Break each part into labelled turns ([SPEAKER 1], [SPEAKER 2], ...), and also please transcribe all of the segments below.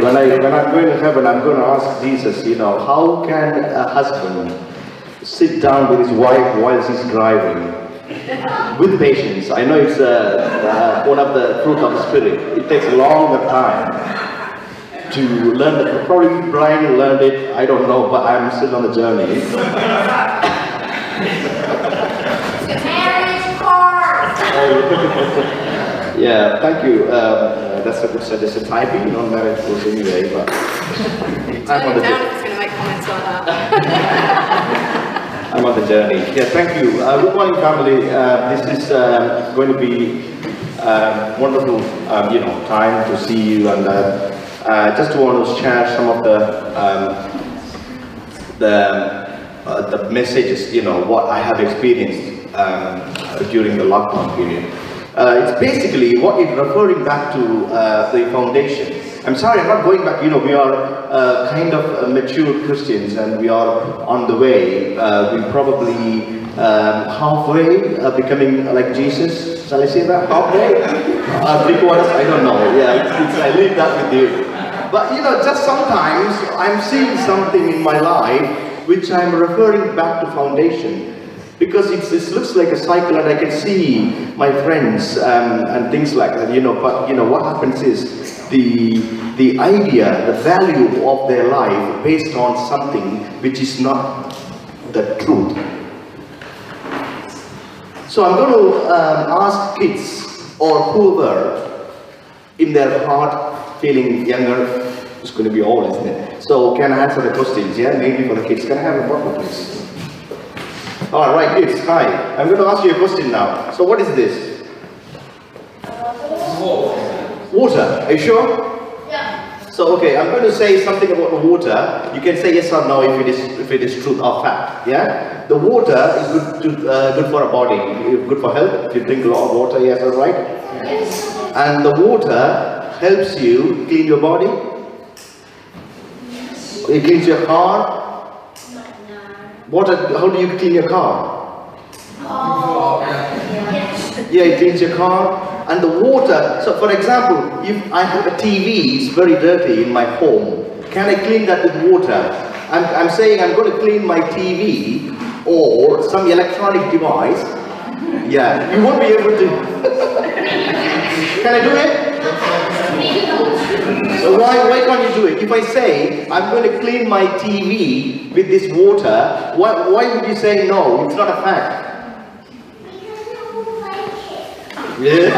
[SPEAKER 1] when I'm going to heaven, I'm going to ask Jesus, you know, how can a husband sit down with his wife while she's driving with patience? I know it's one of the fruit of the Spirit. It takes a longer time to learn it. Probably Brian learned it, I don't know, but I'm still on the journey. Yeah, thank you. That's a good suggestion. Typing, not marriage course anyway, but I'm on the journey.
[SPEAKER 2] It's going to make comments like that.
[SPEAKER 1] I'm on the journey. Yeah, thank you. Good morning, family. This is going to be wonderful, time to see you, and just want to share some of the messages, what I have experienced during the lockdown period. It's basically what it's referring back to the foundation. I'm sorry, I'm not going back. We are kind of mature Christians, and we are on the way. We probably halfway becoming like Jesus. Shall I say that? Halfway? 3/4? I don't know. Yeah, I leave that with you. But just sometimes I'm seeing something in my life which I'm referring back to foundation. Because it looks like a cycle, and I can see my friends and things like that, but what happens is the idea, the value of their life based on something which is not the truth. So I'm going to ask kids or whoever in their heart feeling younger, it's going to be all, isn't it? So can I answer the questions, yeah? Maybe for the kids. Can I have a bottle, please? All right, kids, hi. I'm going to ask you a question now. So what is this? Water. Are you sure?
[SPEAKER 3] Yeah.
[SPEAKER 1] So okay, I'm going to say something about the water. You can say yes or no if it is truth or fact. Yeah. The water is good for a body, good for health. If you drink a lot of water, yes, all right.
[SPEAKER 3] Yes.
[SPEAKER 1] And the water helps you clean your body. It cleans your car. How do you clean your car? Yeah, it cleans your car. And the water, so for example, if I have a TV, it's very dirty in my home, can I clean that with water? I'm saying I'm going to clean my TV or some electronic device. Yeah, you won't be able to. Can I do it? So why can't you do it? If I say I'm going to clean my TV with this water, why would you say no? It's not a fact. Yeah.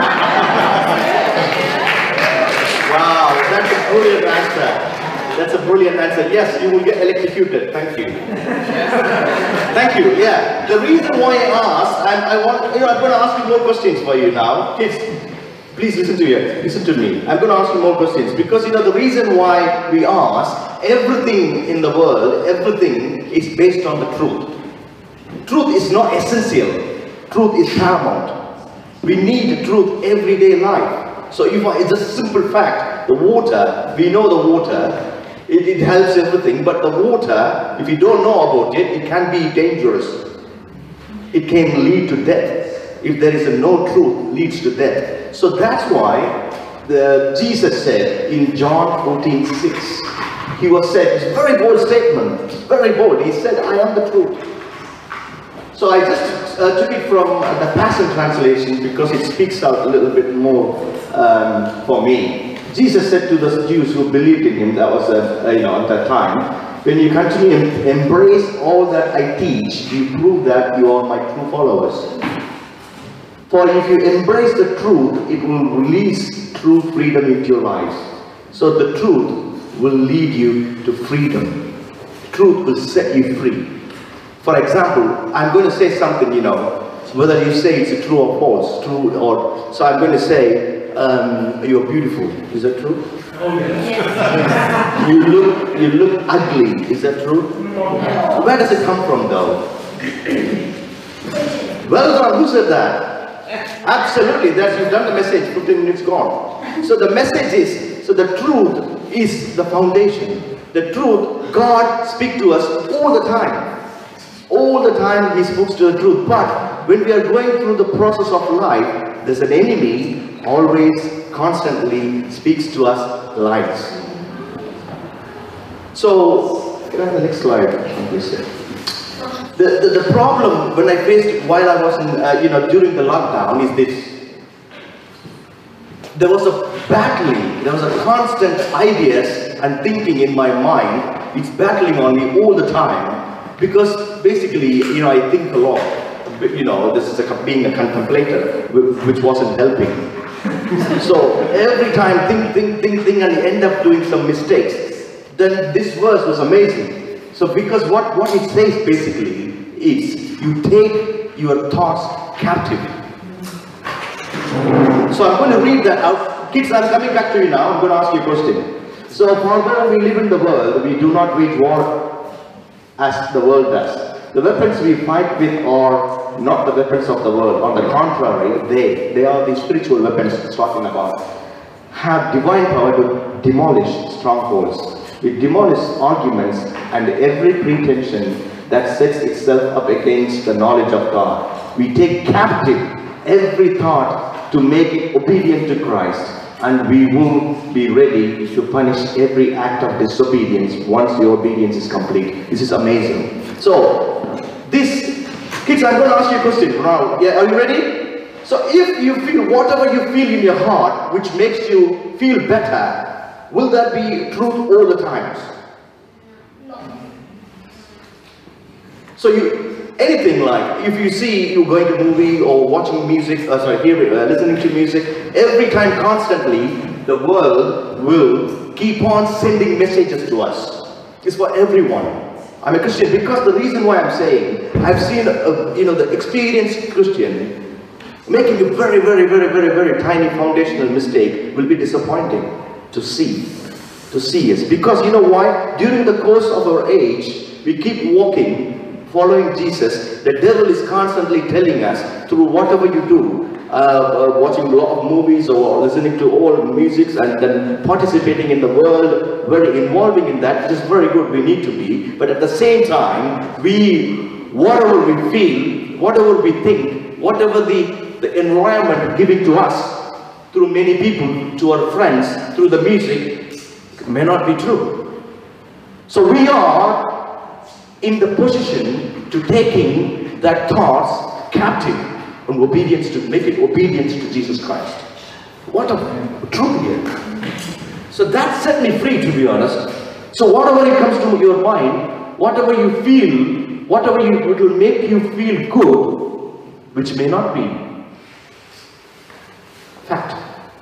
[SPEAKER 1] Wow, that's a brilliant answer. That's a brilliant answer. Yes, you will get electrocuted. Thank you. Thank you. Yeah. The reason why I asked, I'm going to ask you more questions for you now. Kids, please listen to me. I'm going to ask you more questions because the reason why we ask, everything in the world, everything is based on the truth. Truth is not essential. Truth is paramount. We need truth everyday life. So it's a simple fact. The water, we know the water, it helps everything, but the water, if you don't know about it, it can be dangerous. It can lead to death. If there is no truth, leads to death. So that's why Jesus said in John 14:6, he was said, it's a very bold statement, very bold. He said, I am the truth. So I just took it from the Passion Translation because it speaks out a little bit more for me. Jesus said to the Jews who believed in him, that was at that time, when you continue to embrace all that I teach, you prove that you are my true followers. For if you embrace the truth, it will release true freedom into your lives. So the truth will lead you to freedom. Truth will set you free. For example, I'm going to say something, whether you say it's true or false, so I'm going to say, you're beautiful. Is that true?
[SPEAKER 3] Oh, yes.
[SPEAKER 1] You look ugly. Is that true? No. Where does it come from, though? Well done. Who said that? Absolutely. You've done the message. 15 minutes gone. So the message is, the truth is the foundation. The truth, God speaks to us all the time. All the time He speaks to the truth. But when we are going through the process of life, there's an enemy always, constantly speaks to us lies. So, can I have the next slide, please? The problem when I faced while I was in, during the lockdown is this. There was a battling, there was a constant ideas and thinking in my mind. It's battling on me all the time because basically, I think a lot. This is being a contemplator, which wasn't helping. So every time think and you end up doing some mistakes. Then this verse was amazing. So because what it says basically is you take your thoughts captive. So I'm going to read that out. Kids, I'm coming back to you now. I'm going to ask you a question. So although we live in the world, we do not wage war as the world does. The weapons we fight with are not the weapons of the world. On the contrary, they are the spiritual weapons it's talking about. Have divine power to demolish strongholds. We demolish arguments and every pretension that sets itself up against the knowledge of God. We take captive every thought to make it obedient to Christ, and we will be ready to punish every act of disobedience once the obedience is complete. This is amazing. So, kids, I'm going to ask you a question now. Yeah, are you ready? So, if you feel whatever you feel in your heart, which makes you feel better, will that be truth all the times?
[SPEAKER 3] No.
[SPEAKER 1] So anything like, if you see you going to a movie or watching music, listening to music, every time constantly, the world will keep on sending messages to us. It's for everyone. I'm a Christian because the reason why I'm saying, I've seen, the experienced Christian making a very, very, very, very, very tiny foundational mistake will be disappointing to see us. Because you know why? During the course of our age, we keep walking, following Jesus. The devil is constantly telling us through whatever you do, watching a lot of movies or listening to all musics and then participating in the world, very involving in that, which is very good, we need to be. But at the same time, whatever we feel, whatever we think, whatever the environment giving to us, through many people, to our friends, through the music, may not be true. So we are in the position to taking that thoughts captive and make it obedience to Jesus Christ. What a truth here. So that set me free, to be honest. So whatever it comes to your mind, whatever you feel, it will make you feel good, which may not be fact.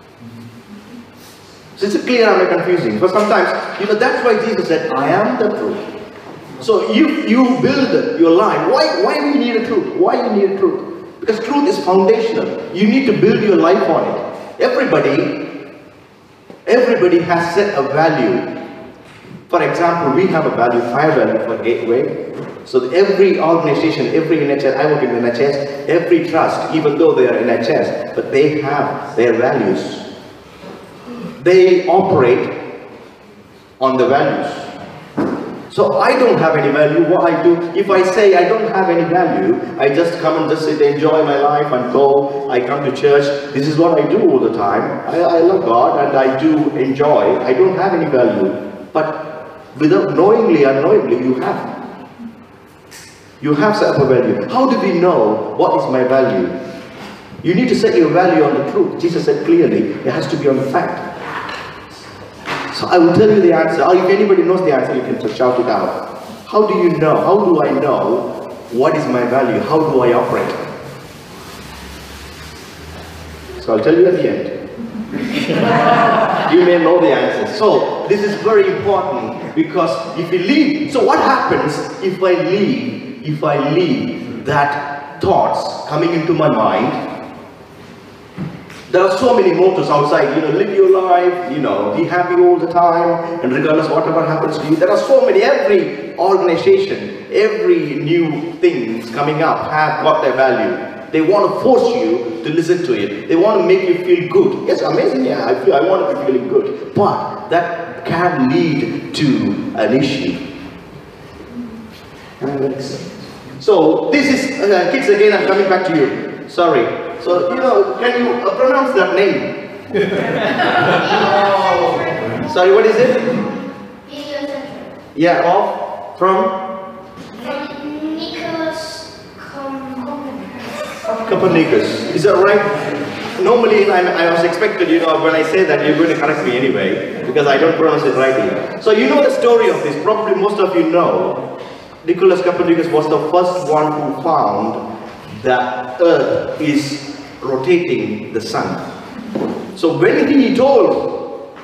[SPEAKER 1] So it's clear, am I confusing? But sometimes, that's why Jesus said, I am the truth. So if you build your life, why do you need a truth? Why do you need a truth? Because truth is foundational. You need to build your life on it. Everybody has set a value. For example, we have a value, fire value for Gateway. So every organization, every NHS, I work in NHS, every trust, even though they are NHS, but they have their values. They operate on the values. So I don't have any value. What I do, if I say I don't have any value, I just come and just sit, enjoy my life and go. I come to church. This is what I do all the time. I love God and I do enjoy. I don't have any value. But without knowingly, unknowingly, you have. You have set up a value. How do we know what is my value? You need to set your value on the truth. Jesus said clearly, it has to be on the fact. So I will tell you the answer, or if anybody knows the answer, you can just shout it out. How do you know? How do I know what is my value? How do I operate? So I'll tell you at the end. You may know the answer. So this is very important because if you leave, so what happens if I leave that thoughts coming into my mind? There are so many mottos outside, live your life, be happy all the time, and regardless whatever happens to you. There are so many, every organization, every new things coming up have got their value. They want to force you to listen to it. They want to make you feel good. Yes, amazing, yeah, I want to be feeling good. But that can lead to an issue. So this is, kids again, I'm coming back to you. Sorry. So, can you pronounce that name? Sorry, what is it? Yeah, of, from?
[SPEAKER 3] From Nicholas
[SPEAKER 1] Copernicus. Is that right? Normally, I was expected, when I say that, you're going to correct me anyway, because I don't pronounce it rightly. So you know the story of this, probably most of you know. Nicholas Copernicus was the first one who found that Earth is rotating the sun. So when he told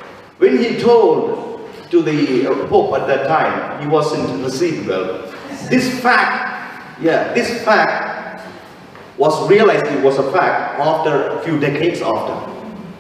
[SPEAKER 1] to the Pope at that time, he wasn't received well. This fact was realized it was a fact after a few decades after.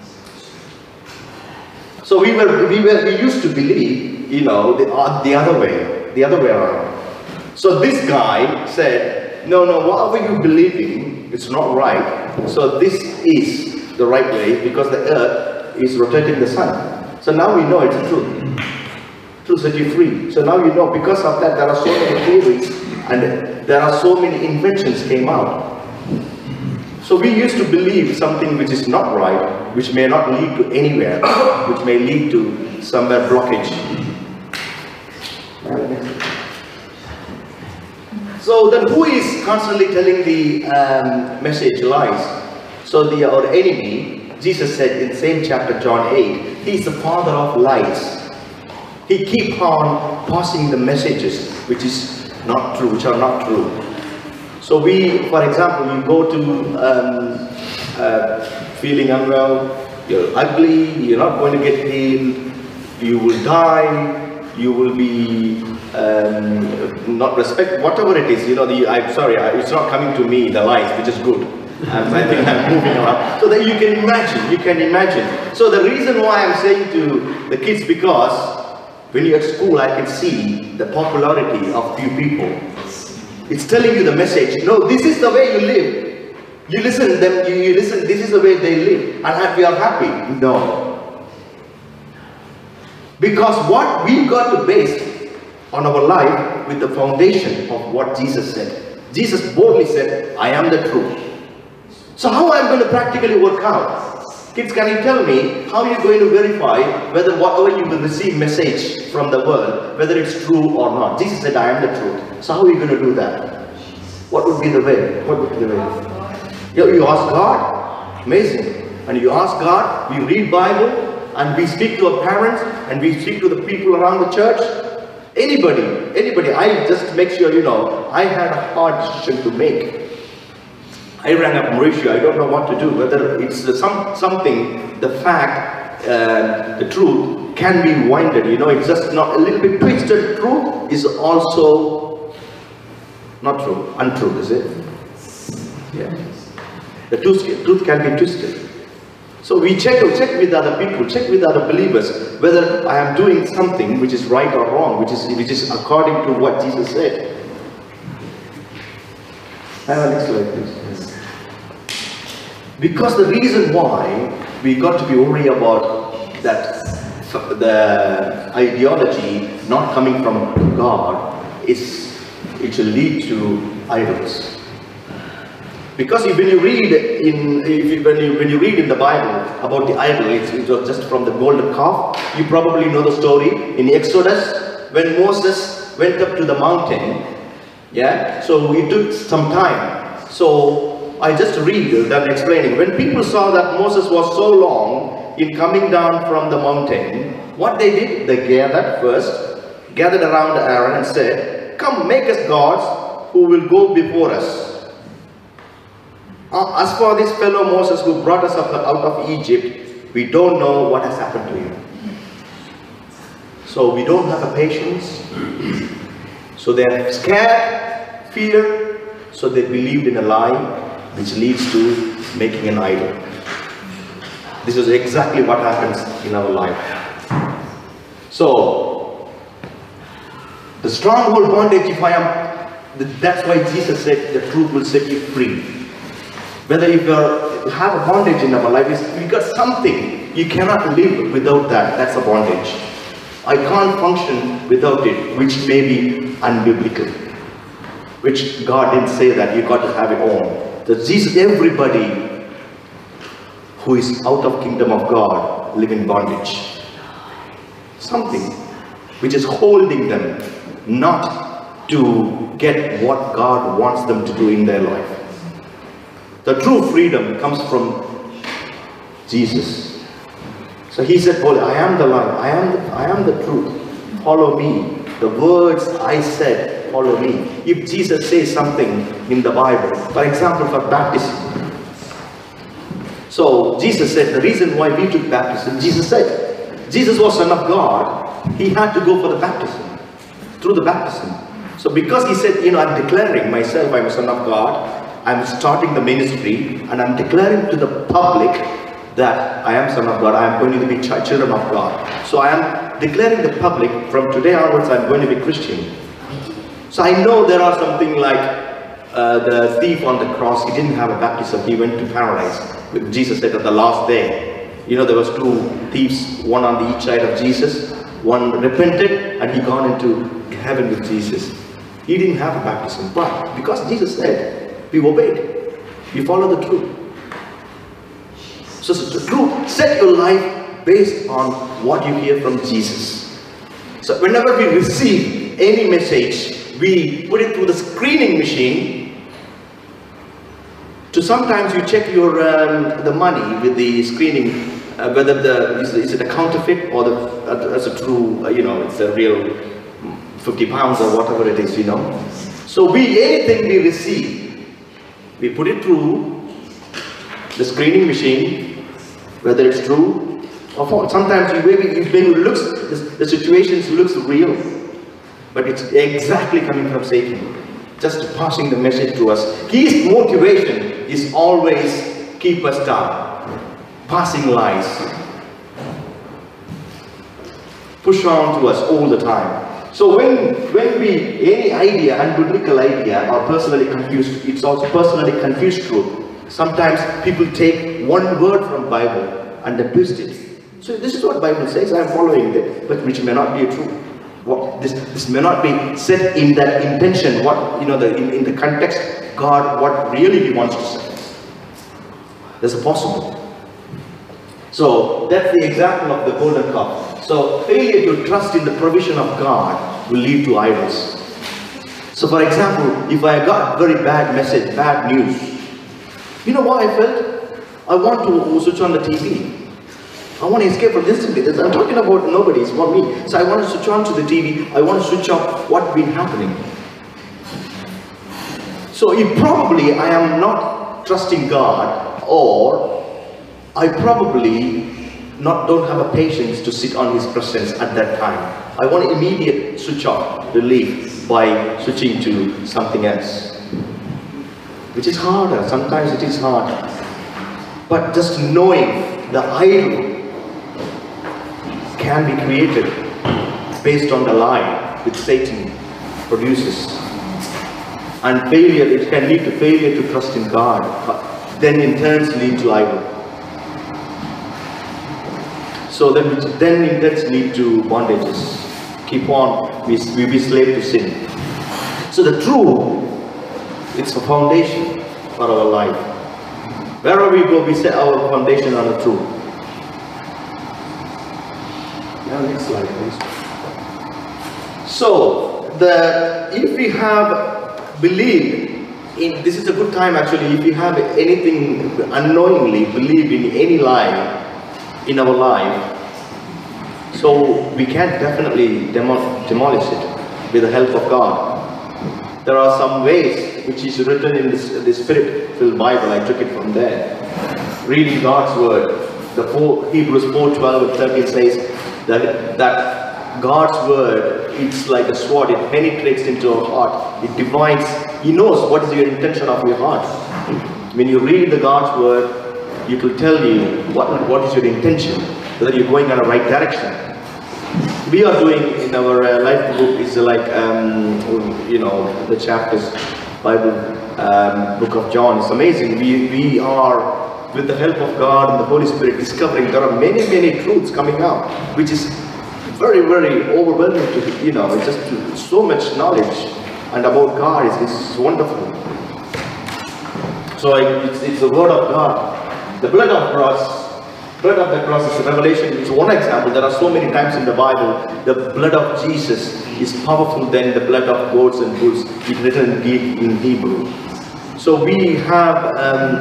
[SPEAKER 1] So we used to believe, the other way around. So this guy said, no, whatever you believe in, it's not right. So this is the right way because the earth is rotating the sun. So now we know it's the truth. Truth set you free. So now you know, because of that, there are so many theories and there are so many inventions came out. So we used to believe something which is not right, which may not lead to anywhere, which may lead to somewhere blockage. So then who is constantly telling the message lies? So our enemy, Jesus said in the same chapter, John 8, he is the father of lies. He keeps on passing the messages which is not true, which are not true. So for example, you go to feeling unwell, you're ugly, you're not going to get healed, you will die, you will be not respect, whatever it is, I'm sorry, it's not coming to me, the lies, which is good. I think I'm moving on. So that you can imagine. So the reason why I'm saying to the kids, because when you're at school, I can see the popularity of few people. It's telling you the message. No, this is the way you live. You listen to them, you listen, this is the way they live. And we are happy. No. Because what we got to base on our life with the foundation of what Jesus said. Jesus boldly said, I am the truth. So how am I going to practically work out? Kids, can you tell me how you're going to verify whether whatever you will receive message from the world, whether it's true or not? Jesus said, I am the truth. So how are you going to do that? What would be the way? What would be the way? You ask God. Amazing. And you ask God, we read Bible, and we speak to our parents, and we speak to the people around the church. Anybody. I just make sure, I had a hard decision to make. I rang up Mauricio, I don't know what to do, whether it's something, the fact, the truth can be winded, it's just not a little bit twisted. Truth is also not true, untruth, is it? Yeah. The truth can be twisted. So we check with other people, check with other believers, whether I am doing something which is right or wrong, which is according to what Jesus said. Have a next slide, please. Because the reason why we got to be worried about that, the ideology not coming from God, is it will lead to idols. Because when you read in the Bible about the idol, it was just from the golden calf. You probably know the story in Exodus when Moses went up to the mountain. Yeah, so it took some time. So I just read them explaining. When people saw that Moses was so long in coming down from the mountain, what they did, they gathered around Aaron and said, come, make us gods who will go before us. As for this fellow Moses who brought us out of Egypt, we don't know what has happened to him. So we don't have a patience. So they are scared, fear, so they believed in a lie, which leads to making an idol. This is exactly what happens in our life. So, the stronghold bondage, that's why Jesus said the truth will set you free. Whether if you have a bondage in our life, we got something, you cannot live without that. That's a bondage. I can't function without it, which may be unbiblical. Which God didn't say that, you got to have it all. So Jesus, everybody who is out of kingdom of God live in bondage. Something. which is holding them not to get what God wants them to do in their life. The true freedom comes from Jesus. So he said, "Well, I am the light, I am the truth. Follow me. The words I said, follow me." If Jesus says something in the Bible, for example, for baptism. So Jesus said the reason why we took baptism, Jesus said, Jesus was Son of God, he had to go for the baptism, through the baptism. So because he said, I'm declaring myself, I'm a Son of God, I'm starting the ministry, and I'm declaring to the public that I am Son of God, I am going to be children of God. So I am declaring the public, from today onwards I'm going to be Christian. So I know there are something like the thief on the cross, he didn't have a baptism, he went to paradise. Jesus said at the last day, there was two thieves, one on each side of Jesus, one repented and he gone into heaven with Jesus. He didn't have a baptism, but because Jesus said, we obeyed, we follow the truth. So the truth, set your life based on what you hear from Jesus. So whenever we receive any message, we put it through the screening machine. To sometimes you check your the money with the screening, whether is it a counterfeit or as a true, it's a real 50 pounds or whatever it is, So anything we receive, we put it through the screening machine, whether it's true or false. Sometimes when it looks, the situation looks real, but it's exactly coming from Satan, just passing the message to us. His motivation is always keep us down, passing lies, push on to us all the time. So when any idea, unbiblical idea, or personally confused, it's also personally confused truth. Sometimes people take one word from Bible and then twist it. So this is what Bible says, I am following it, but which may not be true. This may not be said in that intention, in the context, God, what really He wants to say. There's a possible. So that's the example of the golden cup. So failure to trust in the provision of God will lead to idols. So for example, if I got very bad message, bad news, you know what I felt? I want to switch on the TV. I want to escape from this. I'm talking about nobody, it's not me. So I want to switch on to the TV. I want to switch off what's been happening. So probably I am not trusting God, or I probably don't have a patience to sit on His presence at that time. I want an immediate switch off, relief, by switching to something else. Which is harder, sometimes it is hard. But just knowing the idol can be created based on the lie which Satan produces. And failure, it can lead to failure to trust in God, then in turn lead to idol. So then in turn lead to bondages. Keep on, we be slave to sin. So the truth, it's a foundation for our life. Wherever we go, we set our foundation on the truth. Now, next slide, please. So, if we have believed in, this is a good time actually, if we have anything unknowingly believed in any lie in our life, so we can definitely demolish it with the help of God. There are some ways which is written in this Spirit-filled Bible. I took it from there. Reading God's word. Hebrews 4:12 and 13 says that God's word, it's like a sword. It penetrates into our heart. It divides. He knows what is your intention of your heart. When you read the God's word, it will tell you what is your intention, whether you're going in the right direction. We are doing in our life book is like the chapters, Bible book of John. It's amazing. We are, with the help of God and the Holy Spirit, discovering there are many truths coming out, which is very overwhelming to it's just so much knowledge and about God is wonderful. So it's the word of God. The blood of cross Blood of the cross is Revelation. It's one example. There are so many times in the Bible, the blood of Jesus is powerful than the blood of goats and bulls. It's written in Hebrew. So we have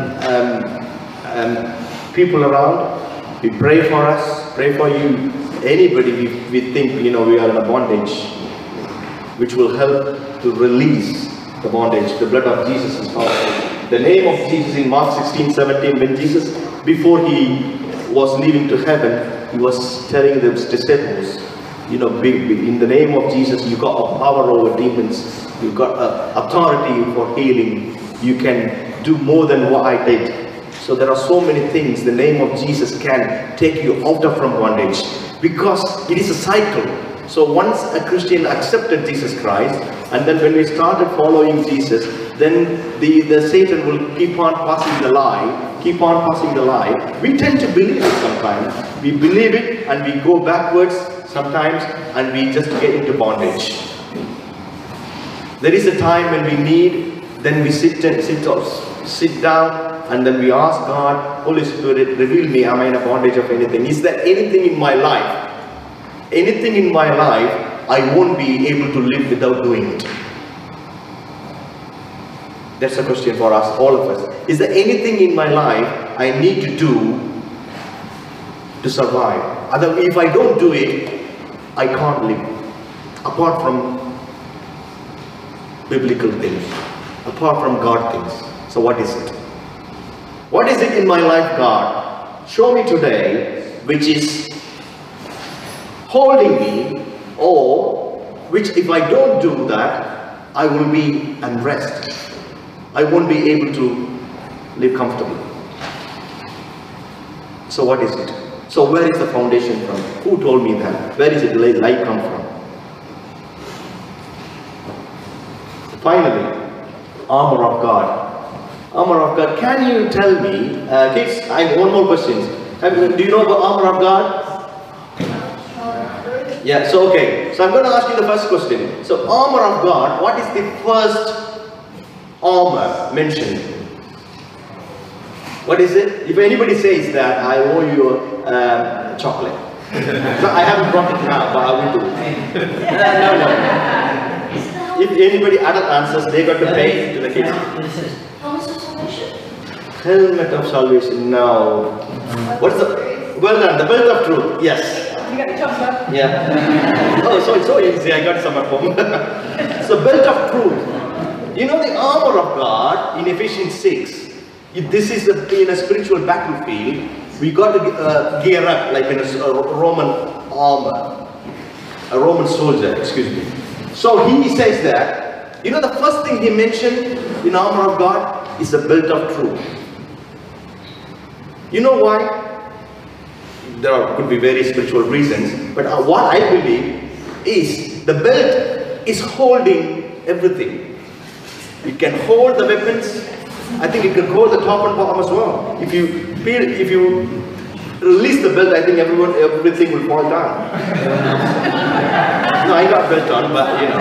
[SPEAKER 1] people around. We pray for us, pray for you. Anybody we think, we are in a bondage, which will help to release the bondage. The blood of Jesus is powerful. The name of Jesus in Mark 16:17, when Jesus, before he was leaving to heaven, he was telling the disciples, in the name of Jesus, you got a power over demons, you got authority for healing, you can do more than what I did. So there are so many things the name of Jesus can take you out of from bondage, because it is a cycle. So once a Christian accepted Jesus Christ, and then when we started following Jesus, then the Satan will keep on passing the lie. We tend to believe it sometimes. We believe it and we go backwards sometimes, and we just get into bondage. There is a time when we need, then we sit down, and then we ask God, Holy Spirit, reveal me, am I in a bondage of anything? Is there anything in my life? Anything in my life I won't be able to live without doing it? That's a question for us, all of us. Is there anything in my life I need to do to survive? If I don't do it, I can't live. Apart from biblical things, apart from God things. So what is it? What is it in my life, God? Show me today, which is holding me, or which if I don't do that, I will be unrest. I won't be able to live comfortably. So what is it? So where is the foundation from? Who told me that? Where is it light come from? Finally, armor of God. Armor of God. Can you tell me, kids, I have one more question. Do you know about armor of God? Yeah, so okay. So I'm going to ask you the first question. So armor of God, what is the first armor mentioned? What is it? If anybody says that, I owe you chocolate. So I haven't brought it now, but I will do. No. If anybody adult answers, they got to pay to the kids.
[SPEAKER 3] Helmet of salvation?
[SPEAKER 1] Helmet of salvation, no. What's the, well done, the belt of truth, yes.
[SPEAKER 2] You got your chocolate?
[SPEAKER 1] Yeah. Oh, so it's so easy, I got some at home. So belt of truth. You know the armor of God in Ephesians 6. If this is in a spiritual battlefield, we got to gear up like in a Roman armor. A Roman soldier, excuse me. So he says that, you know the first thing he mentioned in armor of God is the belt of truth. You know why? There could be very spiritual reasons, but what I believe is the belt is holding everything. It can hold the weapons. I think it can hold the top and bottom as well. If you release the belt, I think everything will fall down. No, I got belt on, but you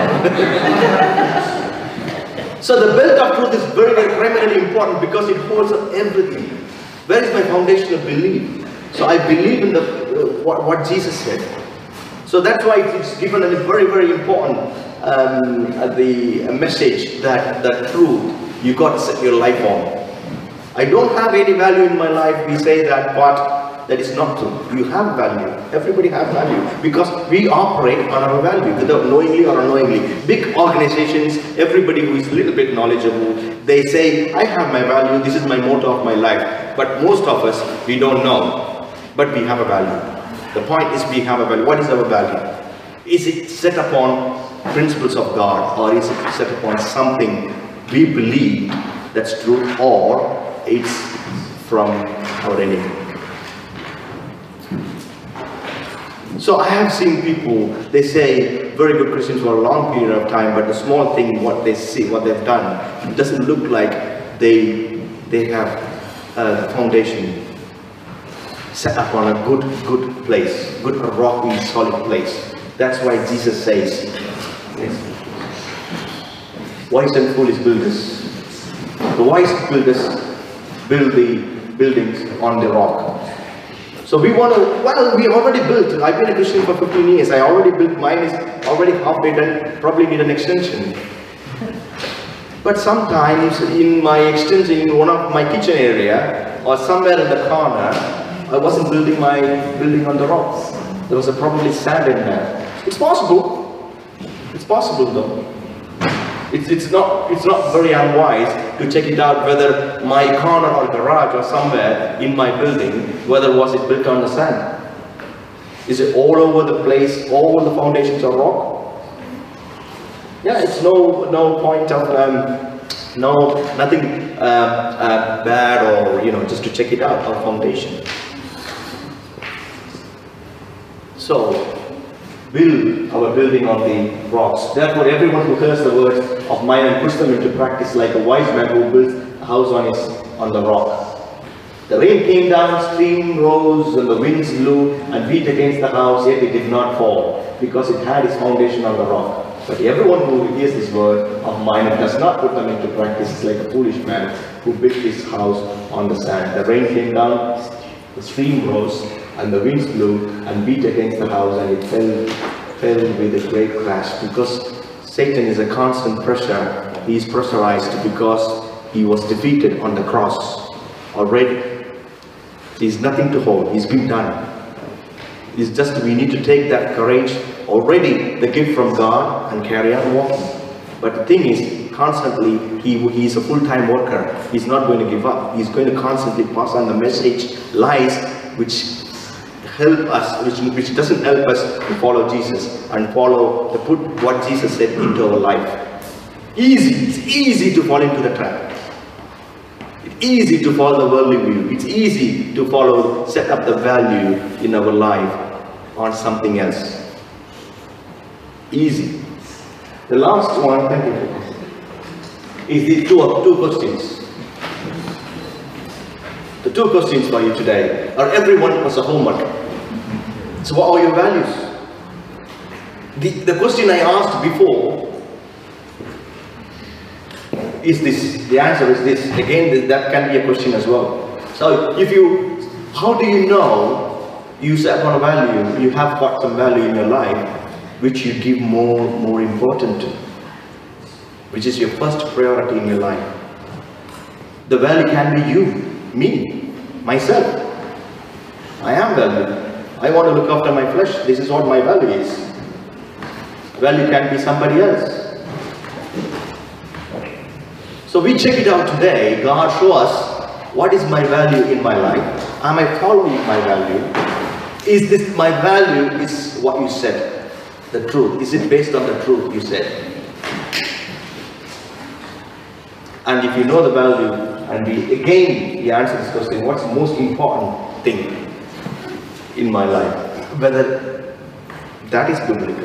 [SPEAKER 1] know. So the belt of truth is very, very primarily important because it holds up everything. Where is my foundation of belief? So I believe in what Jesus said. So that's why it's given a very, very important the message that the truth you got to set your life on. I don't have any value in my life. We say that, but that is not true. You have value. Everybody has value because we operate on our value, whether knowingly or unknowingly. Big organizations, everybody who is a little bit knowledgeable, they say, I have my value. This is my motto of my life. But most of us, we don't know. But we have a value. The point is we have a value. What is our value? Is it set upon principles of God, or is it set upon something we believe that's true, or it's from our enemy? So I have seen people, they say very good Christians for a long period of time, but the small thing, what they see, what they've done, it doesn't look like they have a foundation set up on a good place, good rocky solid place. That's why Jesus says, wise and foolish builders. The wise builders build the buildings on the rock. So we want to, well, we already built. I've been a Christian for 15 years. I already built, mine is already halfway done, probably need an extension. But sometimes in my extension, in one of my kitchen area, or somewhere in the corner, I wasn't building my building on the rocks. There was probably sand in there. It's possible. It's possible though. It's not very unwise to check it out whether my corner or garage or somewhere in my building, whether was it built on the sand. Is it all over the place, all the foundations are rock? Yeah, it's no point of, nothing bad or, just to check it out, our foundation. So, build our building on the rocks. Therefore, everyone who hears the words of mine and puts them into practice like a wise man who builds a house on the rock. The rain came down, stream rose, and the winds blew and beat against the house, yet it did not fall, because it had its foundation on the rock. But everyone who hears this word of mine and does not put them into practice is like a foolish man who built his house on the sand. The rain came down, the stream rose, and the winds blew and beat against the house, and it fell with a great crash. Because Satan is a constant pressure. He is pressurized because he was defeated on the cross. Already, there's nothing to hold. He's been done. It's just we need to take that courage, already the gift from God, and carry on walking. But the thing is, constantly, he is a full-time worker. He's not going to give up. He's going to constantly pass on the message, lies, which help us, which doesn't help us to follow Jesus and put what Jesus said into our life. It's easy to fall into the trap. It's easy to follow the worldly view. It's easy to set up the value in our life on something else. Easy. The last one, thank you, is the two questions. The two questions for you today are everyone as a homework. So what are your values? The question I asked before is this. The answer is this. Again, that can be a question as well. So how do you know you set on a value, you have got some value in your life which you give more important to, which is your first priority in your life? The value can be you, me, myself. I am valued. I want to look after my flesh. This is what my value is. Value can be somebody else. So we check it out today. God, show us what is my value in my life. Am I following my value? Is this my value is what you said? The truth. Is it based on the truth you said? And if you know the value, and we answer this question, what's the most important thing in my life, whether that is biblical.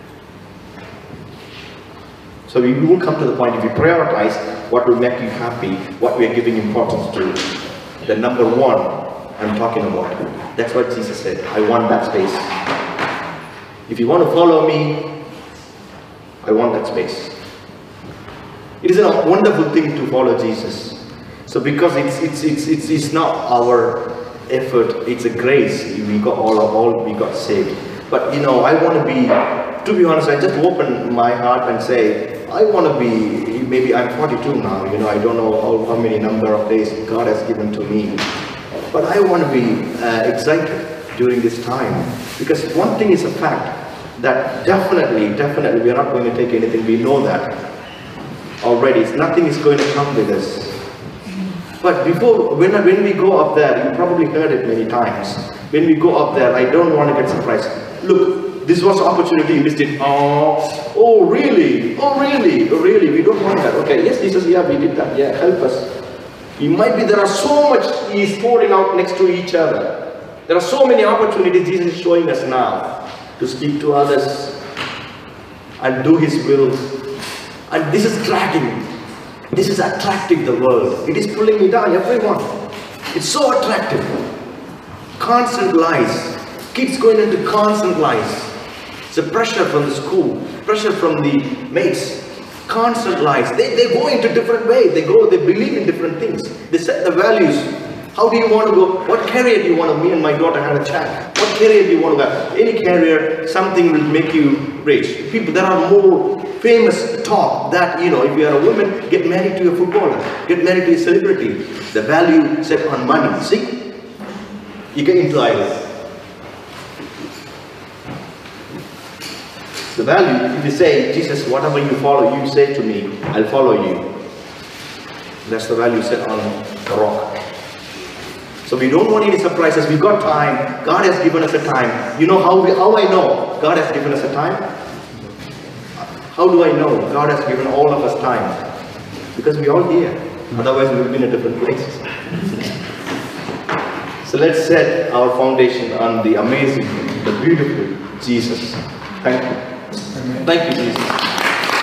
[SPEAKER 1] So we will come to the point, if you prioritize what will make you happy, what we are giving importance to, the number one I'm talking about. That's what Jesus said. I want that space. If you want to follow me, I want that space. It is a wonderful thing to follow Jesus. So because it's not our effort, it's a grace. We got we got saved. But I want to be honest, I just open my heart and say, I want to be, maybe I'm 42 now, I don't know how many number of days God has given to me. But I want to be excited during this time. Because one thing is a fact, that definitely we are not going to take anything, we know that already. Nothing is going to come with us. But when we go up there, you probably heard it many times. When we go up there, I don't want to get surprised. Look, this was an opportunity, you missed it. Oh really? Oh really? Oh really? We don't want that. Okay, yes, Jesus, yeah, we did that. Yeah, help us. There are so much He is pouring out next to each other. There are so many opportunities Jesus is showing us now to speak to others and do His will. And this is dragging. This is attracting the world. It is pulling me down, everyone. It's so attractive. Constant lies. Kids going into constant lies. It's a pressure from the school, pressure from the mates. Constant lies. They go into different ways. They believe in different things. They set the values How do you want to go? What career do you want to? Me and my daughter had a chat. What career do you want to have? Any career, something will make you rich. People, there are more famous talk that, you know, if you are a woman, get married to a footballer, get married to a celebrity. The value set on money. See? You get into idols. The value, if you say, Jesus, whatever you follow, you say to me, I'll follow you. That's the value set on the rock. So we don't want any surprises. We've got time. God has given us a time. You know how I know God has given us a time? How do I know God has given all of us time? Because we're all here. Otherwise we would have been in different places. So let's set our foundation on the amazing, the beautiful Jesus. Thank you. Thank you, Jesus.